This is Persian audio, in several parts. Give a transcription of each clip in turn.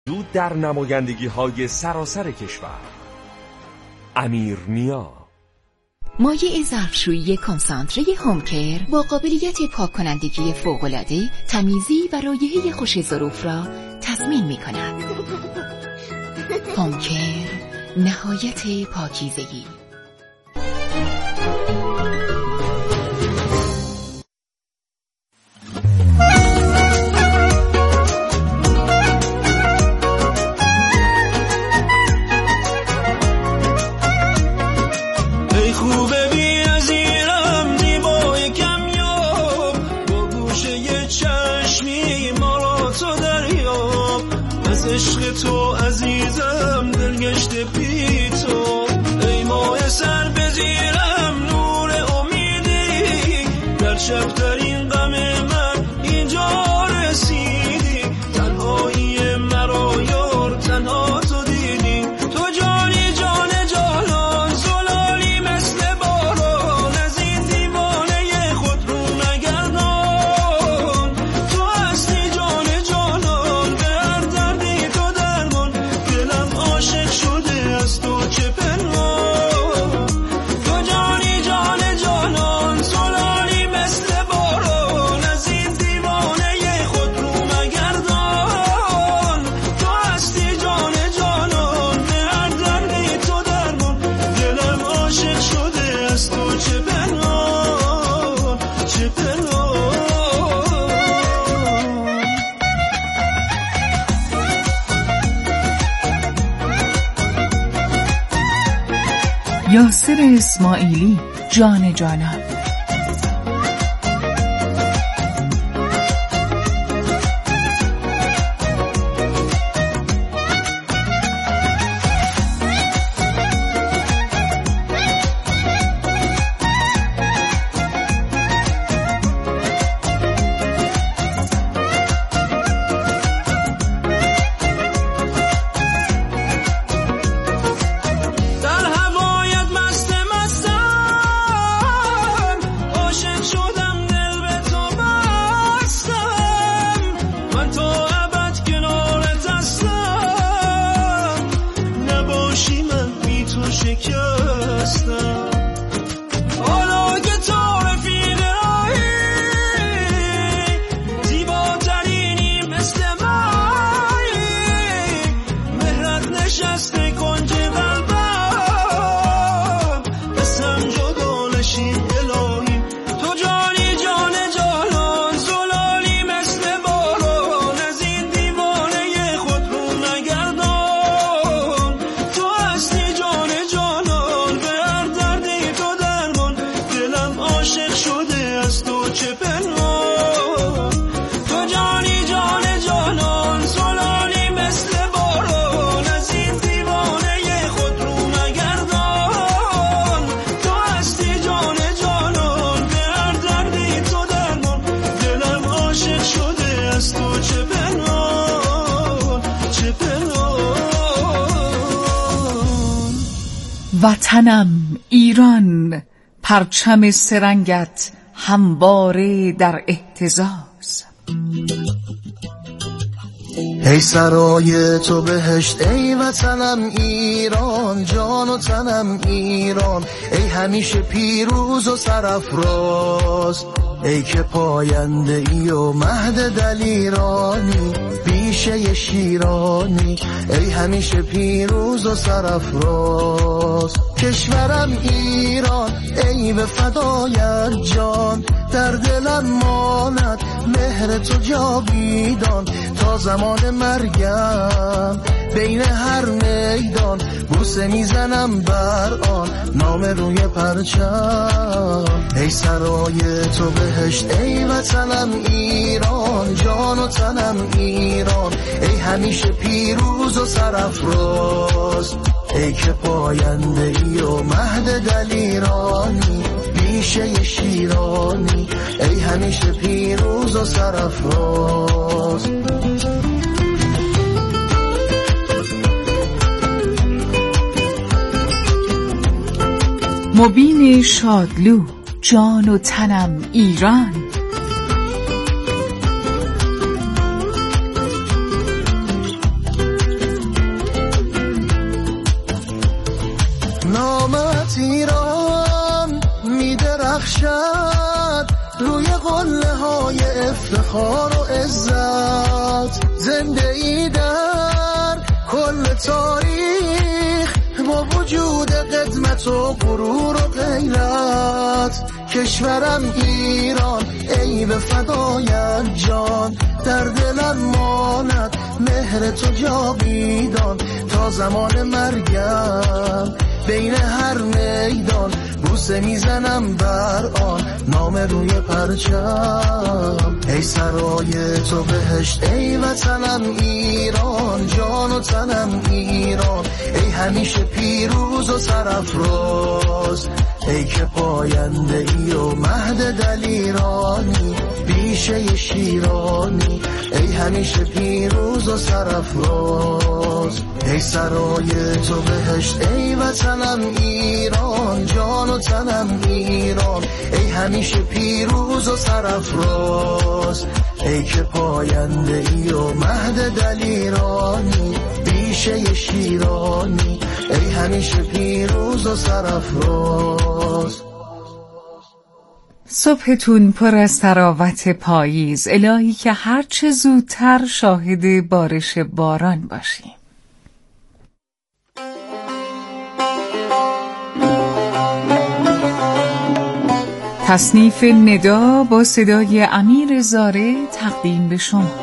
دود در نمایندگی‌های سراسر کشور. امیرنیا مایع ظرفشویی کنسانتره هومکر با قابلیت پاک کنندگی فوق‌العاده، تمیزی و رایحه خوش ظروف را تضمین می‌کند. هومکر، نهایت پاکیزگی. عشق تو عزیزم دلگشته پی تو، ای ماه سر بزیرم نور امیدی، در شبترین غم من اینجا رسیدی، تنهایی مرا یار تنها تو دیدی، تو جانی جان جانان زلالی مثل باران، از این دیوانه خود رو نگردان، تو هستی جان جانان به هر دردی تو درمان، دلم عاشق شده از تو چه پنهان، تو جانی جان جانان زلالی مثل باران، از این دیوانه خود رو مگردان، تو هستی جان جانان به هر دردی تو درمان، دلم عاشق شده از تو چه پنهان چه پنهان. یاسر اسماعیلی، جان جانان. در هوایت مست مستم، عاشق شدم دل به تو بستم، من تا ابد کنارت هستم، نباشی من بی تو شکستم، حالا که تو رفیق راهی، زیباترینی مثل مایی، مهرت نشسته کنج قلبم، قسم جدا نشیم الهی، تو جانی جان جانان زلالی مثل باران، از این دیوانه خود رو نگردان، تو هستی جان جانان به هر دردی تو درمان، دلم عاشق شده از تو چه پنهان، تو جانی جان جانان زلالی مثل باران، از این دیوانه خود رو مگردان، تو هستی جان جانان به هر دردی تو درمان، دلم عاشق شده از تو چه پنهان چه پنهان. وطنم ایران، پرچم سرنگت همواره در اهتزاز. ای سرای تو بهشت، ای وطنم ایران، جان و تنم ایران، ای همیشه پیروز و سرافراز، ای که پاینده ای و مهد دلیرانی، بیشه شیرانی، ای همیشه پیروز و سرافراز، کشورم ایران، ای به فدایت جان، در دلم ماند مهر تو جاویدان، تا زمان مرگم بین هر میدان، بوسه میزنم بر آن نام روی پرچم. ای سرای تو بهشت، ای وطنم ایران، جان و تنم ایران، ای همیشه پیروز و سرافراز، ای که پاینده ای و مهد دلیرانی، بیشه شیرانی، ای همیشه پیروز و سرافراز. مبین شادلو، جان و تنم ایران. باشد روی قله های افتخار و عزت، زنده ای در کل تاریخ با وجود قدمت و غرور و غیرت. کشورم ایران ای به فدایت جان، در دلم ماند مهر تو جاویدان. تا زمان مرگم بین هر میدان بوسه میزنم بر آن نام روی پرچم. ای سرای تو بهشت ای وطنم ایران، جان و تنم ایران. ای همیشه پیروز و سرافراز، ای که پاینده ای و مهد دلیرانی، بیشه شیرانی. ای همیشه پیروز و سرافراز، ای سرای تو بهشت ای وطنم ایران، جان و تنم ایران. ای همیشه پیروز و سرافراز، ای که پاینده ای و مهد دلیرانی، بیشه شیرانی. ای همیشه پیروز و سرافراز. صبحتون پر از تراوت پاییز، الهی که هرچه زودتر شاهد بارش باران باشیم. تصنیف ندا با صدای امیر زاره تقدیم به شما.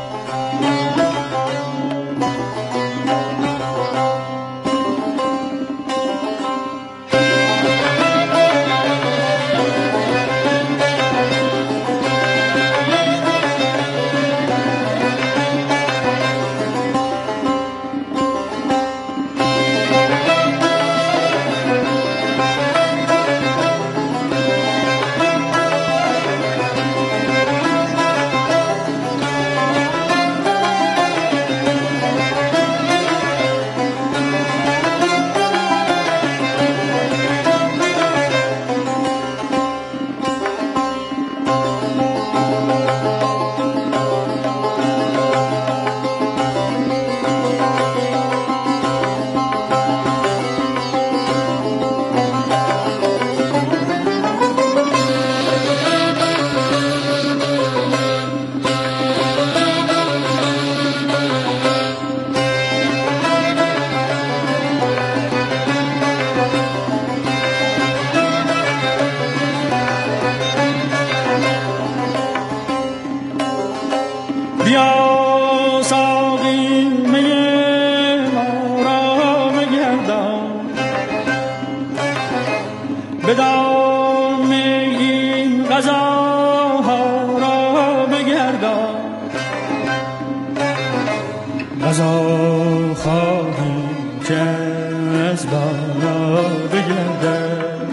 بیا ساقی می ما را بگردان، بدام این غذاها را بگردان. غذا خواهیم که از بالا بگردد،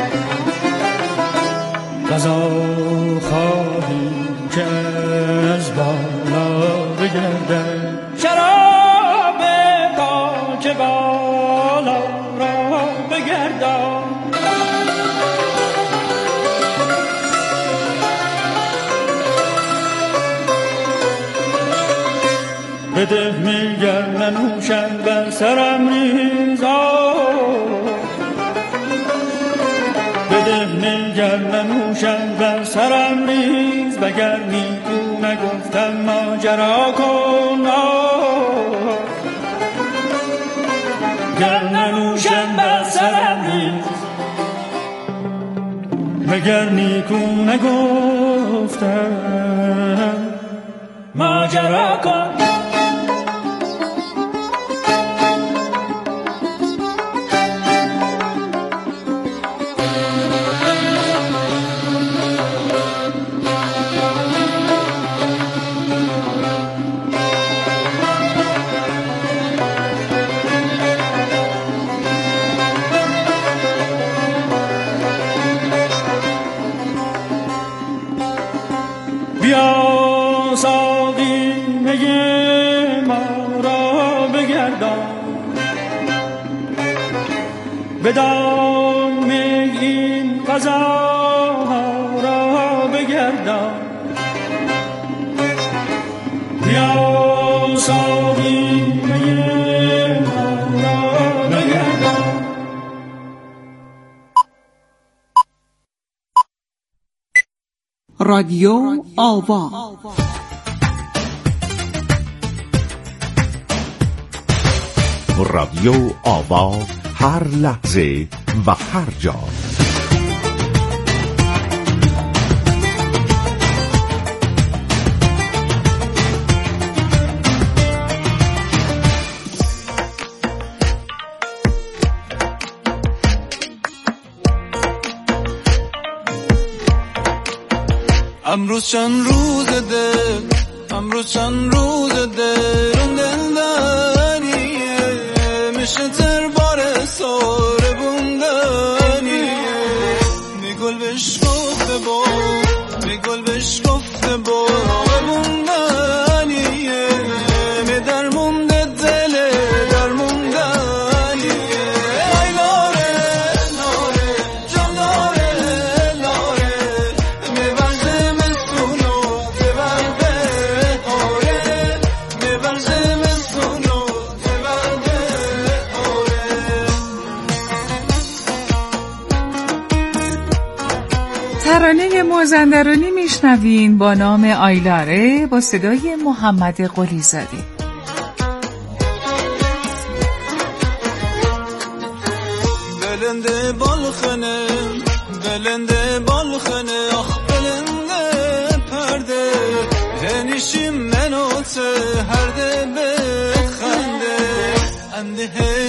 غذا خواهیم که از بالا بگردد. شراب پاک بالا را بگردان، بده میگر ننوشم بر سرم ریزا، بده میگر ننوشم بر سرم ریز. وگر نیکو نگفتم ماجرا کن، گر ننوشم بر سرم ریز. وگر نیکو نگفتم ماجرا کن. بیا ساقی می ما را بگردان، بدام این غذاها را بگردان. بیا ساقی می ما را بگردان. رادیو آوا. رادیو آوا، هر لحظه و هر جا. امروز چند روز اون دلدانیه میشه تر بار ساره بوندنیه میگل بهش گفته با بوندنیه می در مونده دل در موندنیه ای لاره جان لاره میبرزه مسونو تبرده آره میبرزه مسونو تبرده آره. ترانه مازندرانی میشنوین با نام آیلاره با صدای محمد قلی زاده. بلنده بالخنه آخ بلنده پرده هنیشیم منوته هرده بخنده انده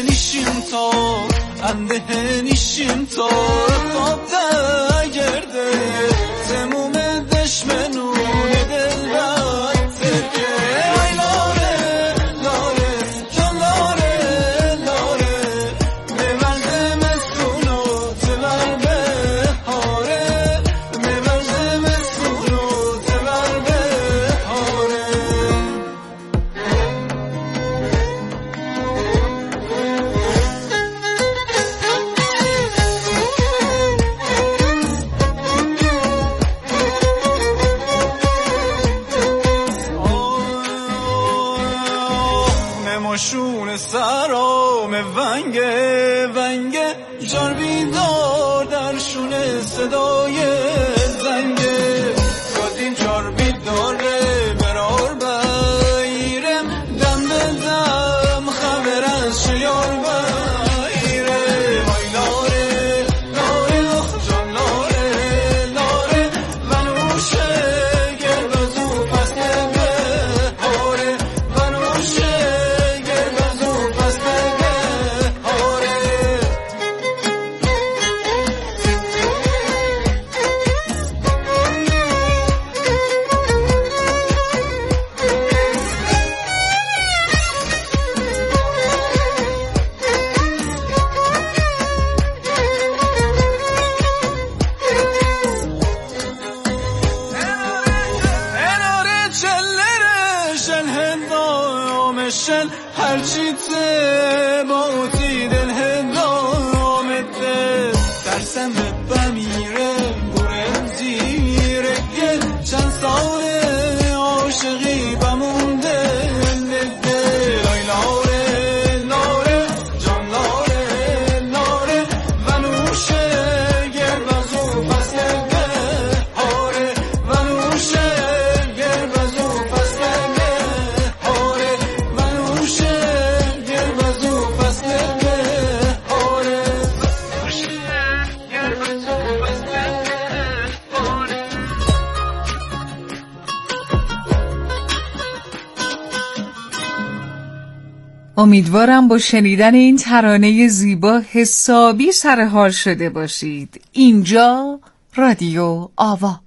هنیشیم تا خواب ده گرده تموم دشمنون دل بد ترکه ای لاره جان لاره میبرزه مسونو تبر به هاره میبرزه مسونو تبر به هاره. مماشون سرام ونگه جان بیدار در شونه صدای زنگه گادیم جار بیداره برار بایرم دم به دم خبر از شیار بایرم آی لاره اخ جان لاره ونوشه گربزو فصل بهاره ونوشه گربزو فصل بهاره. اناره چلرشن هندامشن هرچی ته باوتی دل هندامته درسم به بمیره برم زیره گل چند ساله عاشقی بمونده دل ای لاره جان لاره ونوشه گربزو فصل بهاره ونوشه گربزو فصل بهاره ونوشه گربزو فصل بهاره گربزو فصل بهاره. امیدوارم با شنیدن این ترانه زیبا حسابی سرحال شده باشید. اینجا رادیو آوا.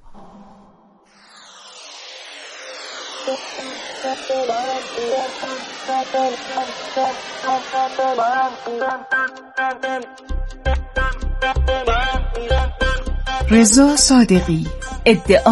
رضا صادقی، ادعا.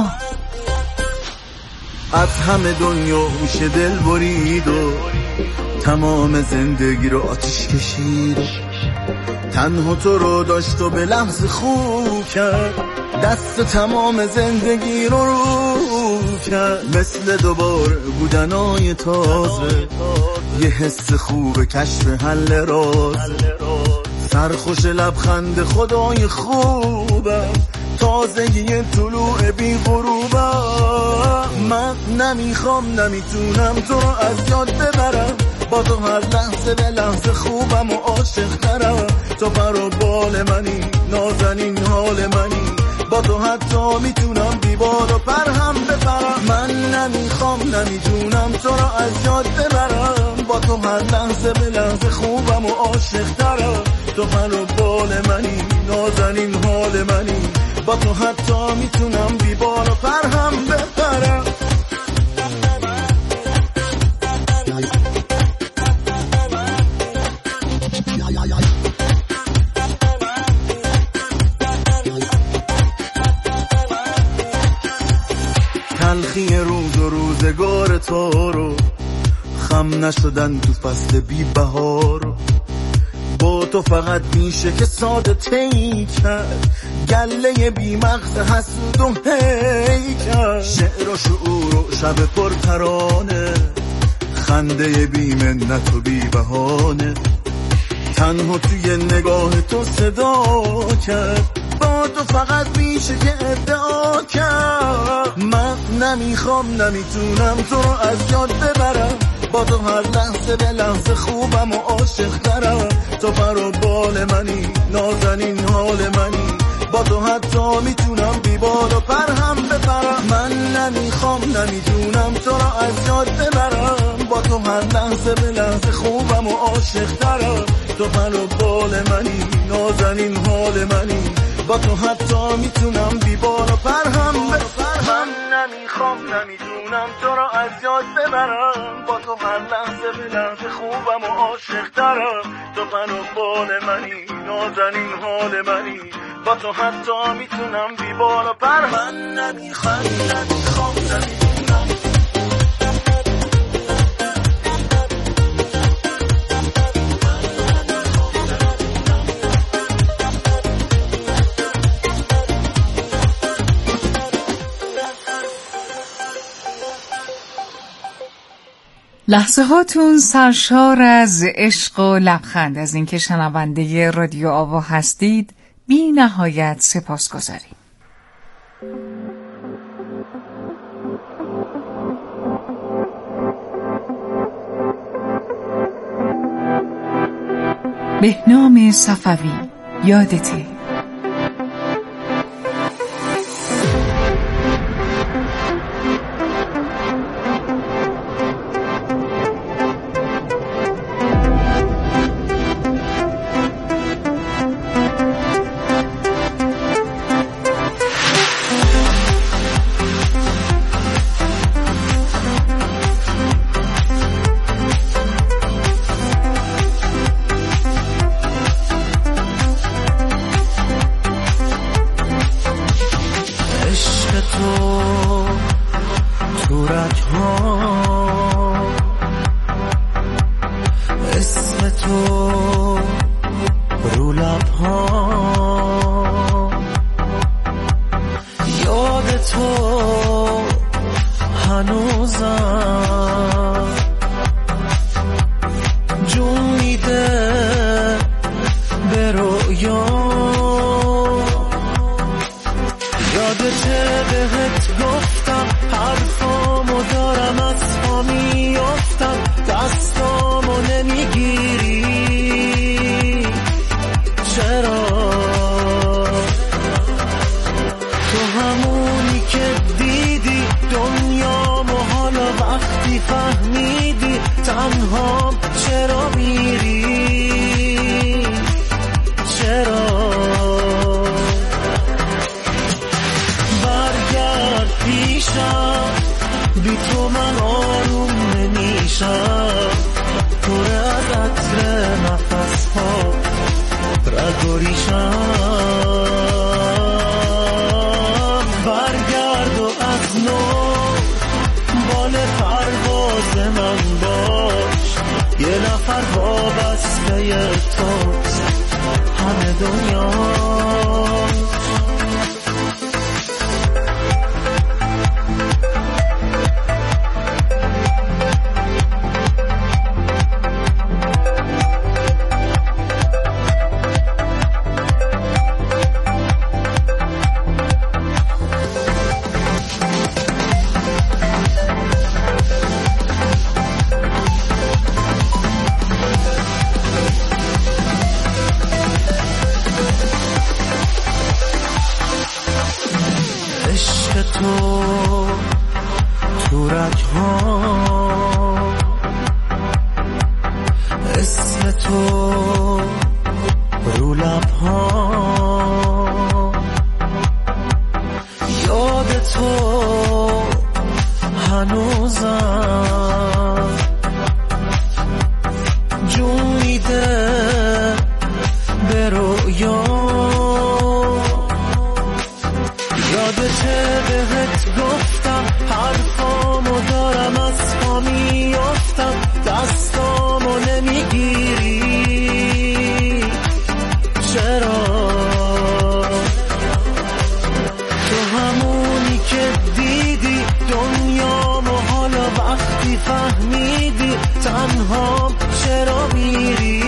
از همه دنیا میشه دل برید و تمام زندگی رو آتیش کشید، تنها تو رو داشت و به لحظه خوب کرد، دست تمام زندگی رو کرد، مثل دوباره بودنای تازه، یه حس خوب کشف حل راز، سرخوش لبخند خدای خوبم، تازگی طلوع بی غروبم. من نمیخوام نمیتونم تو رو از یاد ببرم، با تو هر لحظه به لحظه خوبم و عاشق ترم. تو پر و بال منی، نازنین حال منی، با تو حتی میتونم دیوار و پر هم بپرم. من نمیخوام نمیتونم تو رو از یاد ببرم، با تو هر لحظه به لحظه خوبم و عاشق ترم. تو پر و بال منی، نازنین حال منی، با تو حتی میتونم دیوار و پر هم بپرم. تلخی روز و روزگار تو رو، خم نشدن تو فصل بی بهار. با تو فقط میشه که ساده طی کرد گله بی مغز حسود و هیکل. شعر و شعور و شب پر ترانه، خنده بی منت و بی بهانه. تنها توی نگاه تو صدا کرد، با تو فقط میشه که ادعا کرد. من نمیخوام نمیتونم تو رو از یاد ببرم، با تو هر لحظه به لحظه خوبم و عاشق ترم. تو پر و بال منی، نازنین حال منی، با تو حتی میتونم دیوار و پر هم بپرم. من نمیخوام نمیتونم تو رو از یاد ببرم، با تو هر لحظه به لحظه خوبم و عاشق ترم. تو پر و بال منی، نازنین حال منی، با تو حتی میتونم دیوار و پر هم بپرم. من نمیخوام نمیتونم تو رو از یاد ببرم، با تو هر لحظه به لحظه خوبم و عاشق ترم. تو پر و بال منی، نازنین حال منی، با تو حتی میتونم دیوار و پر. من نمیخوام نمیتونم. لحظه هاتون سرشار از عشق و لبخند. از اینکه شنونده رادیو آوا هستید بی نهایت سپاسگزاریم. بهنام صفوی، یادته. اسم تو رو لب‌ها، یاد تو هنوزم جون میده به رویا. یادته بهت گفتم حرفامو دارم از پا میافتم، دستامو نمیگیری چرا؟ تو همونی که دیدی دنیامو، حالا وقتی فهمیدی تنها چرا میری؟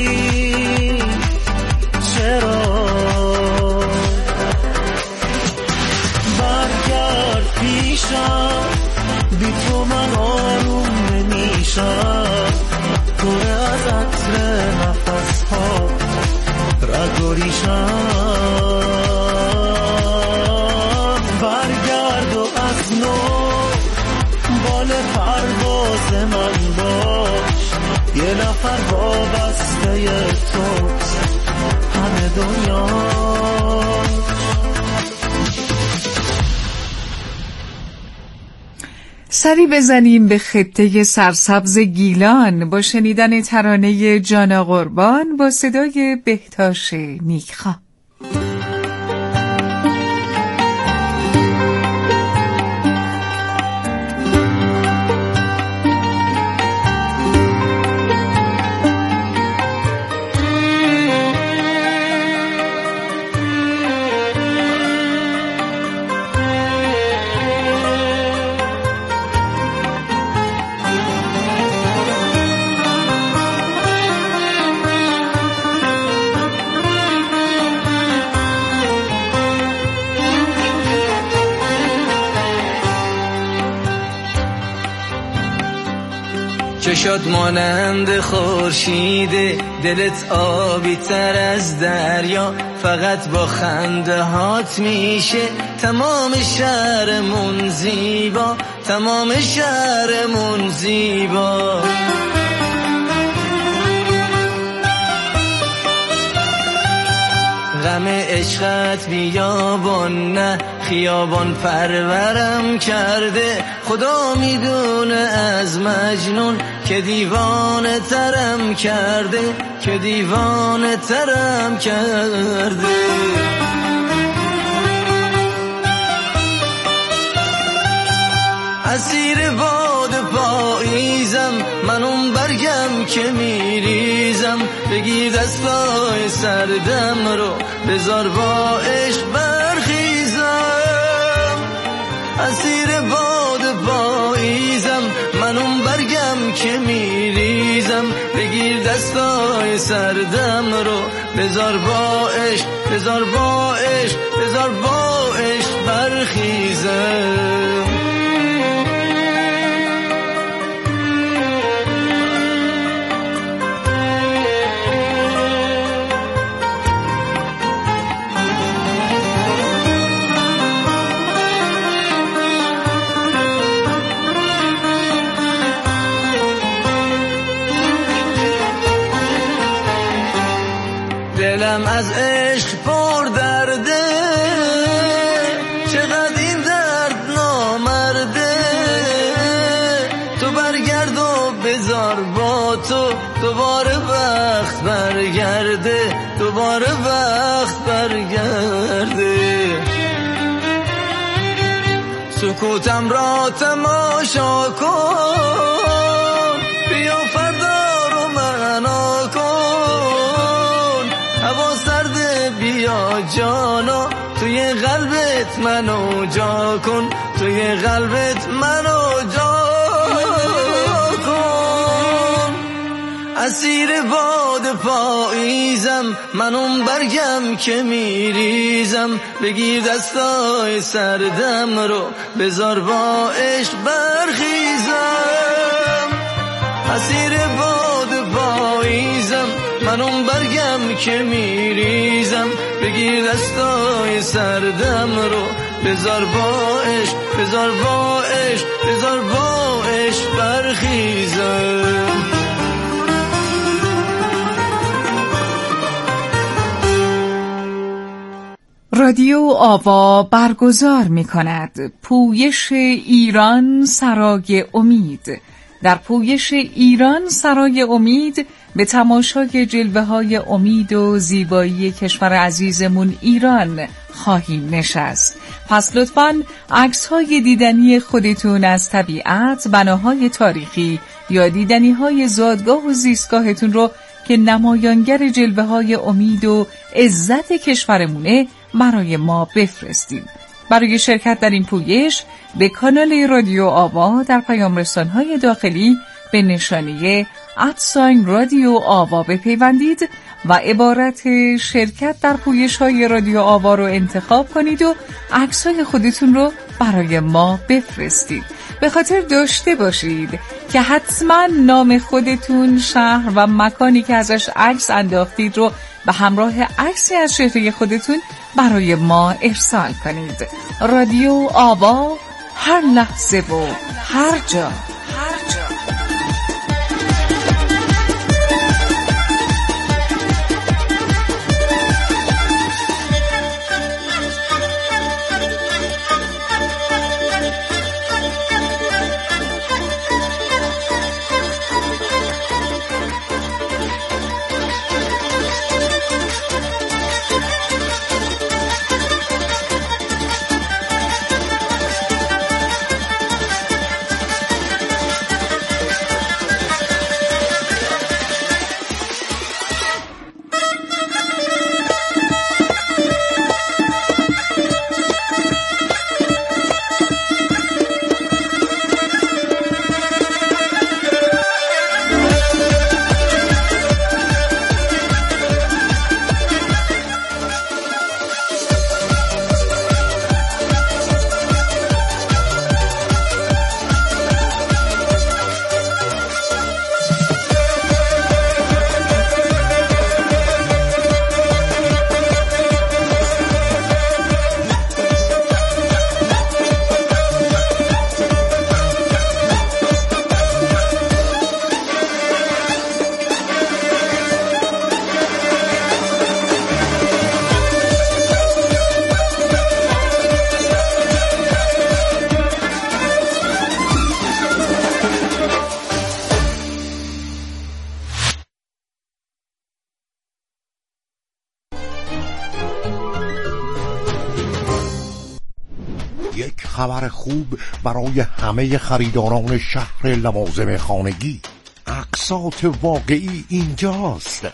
چرا؟ برگرد پیشم، بی تو من آروم نمیشم، پر از عطر نفس ها رگ و ریشم. برگرد و از نو بال پرواز من باش، یه نفر وابسته توست همه دنیا. سری بزنیم به خطه سرسبز گیلان با شنیدن ترانه جانا قربان با صدای بهتاش نیکخواه. چشات مانند خورشیده، دلت آبی تر از دریا، فقط با خنده هات میشه تمام شهرمون زیبا، تمام شهرمون زیبا. غم عشقت بیابان نه خیابان پرورم کرده، خدا میدونه از مجنون که دیوانه ترم کرده، که دیوانه ترم کرده. اسیر باد پاییزم، من اون برگم که میریزم، بگیر دستای سردم رو بذار با عشق برخیزم. اسیر باد پاییزم، من اون برگم که میریزم، بگیر دستای سردم رو بذار با عشق، بذار با عشق، بذار با عشق برخیزم. دلم از عشق پر درده، چقدر این درد نامرده. تو برگرد و بذار با تو دوباره وقت برگرده، دوباره وقت برگرده. سکوتم را تماشا کن، بیا فردا رو معنا کن. هوا سرده بیا جانا، توی قلبت منو جا کن، توی قلبت منو جا کن. اسیر باد پاییزم، من اون برگم که میریزم، بگیر دستای سردم رو بذار با عشق برخیزم. اسیر باد پاییزم، من اون برگم که میریزم، بگیر دستای سردم رو بذار با عشق، بذار با عشق، بذار با عشق برخیزم. رادیو آوا برگزار می کند پویش ایران سرای امید. در پویش ایران سرای امید به تماشای جلوه‌های امید و زیبایی کشور عزیزمون ایران خواهیم نشست. پس لطفاً عکس‌های دیدنی خودتون از طبیعت، بناهای تاریخی یا دیدنی‌های زادگاه و زیستگاهتون رو که نمایانگر جلوه‌های امید و عزت کشورمونه برای ما بفرستید. برای شرکت در این پویش به کانال رادیو آوا در پیام رسان‌های داخلی به نشانه @رادیو آوا بپیوندید و عبارت شرکت در پویش‌های رادیو آوا رو انتخاب کنید و عکس‌های خودتون رو برای ما بفرستید. به خاطر داشته باشید که حتما نام خودتون، شهر و مکانی که ازش عکس انداختید رو به همراه عکسی از چهره خودتون برای ما ارسال کنید. رادیو آوا، هر لحظه و هر جا. خبر خوب برای همه خریداران شهر لوازم خانگی. اقساط واقعی اینجاست.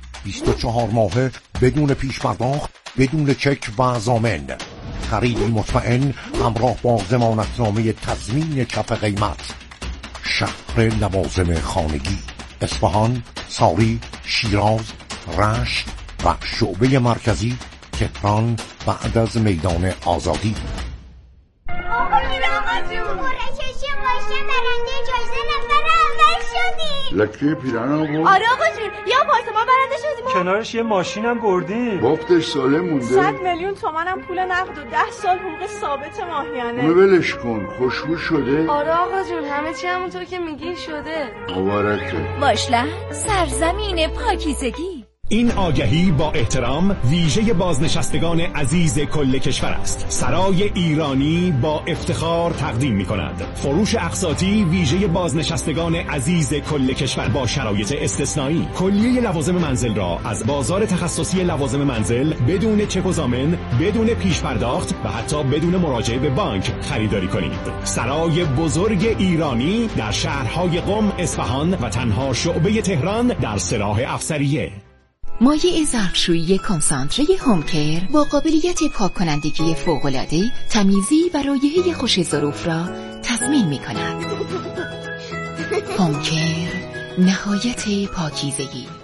24 ماهه بدون پیش پرداخت، بدون چک و ضامن. خریدی مطمئن همراه با ضمانتنامه تضمین کف قیمت. شهر لوازم خانگی، اصفهان، ساری، شیراز، رشت و شعبه مرکزی تهران بعد از میدان آزادی. لکه پیرانو بود؟ آره آقا جون، یا آپارتمان برنده شدیم کنارش یه ماشینم بردیم. بافتش سالم مونده. 100 میلیون تومنم پول نقد و 10 سال حقوق ثابت ماهیانه. اونو ولش کن، خوشبو شده؟ آره آقا جون، همه چی همونطور که میگی شده. مبارکه. واشلند، سرزمین پاکیزگی. این آگهی با احترام ویژه بازنشستگان عزیز کل کشور است. سرای ایرانی با افتخار تقدیم می‌کند فروش اقساطی ویژه بازنشستگان عزیز کل کشور با شرایط استثنایی. کلیه لوازم منزل را از بازار تخصصی لوازم منزل بدون چک و ضامن، بدون پیش پرداخت و حتی بدون مراجعه به بانک خریداری کنید. سرای بزرگ ایرانی در شهرهای قم، اصفهان و تنها شعبه تهران در سراح افسریه. مایع ظرفشویی کنسانتره هومکر با قابلیت پاک کنندگی فوق‌العاده، تمیزی و رایحه خوش ظروف را تضمین می کند. هومکر، نهایت پاکیزگی.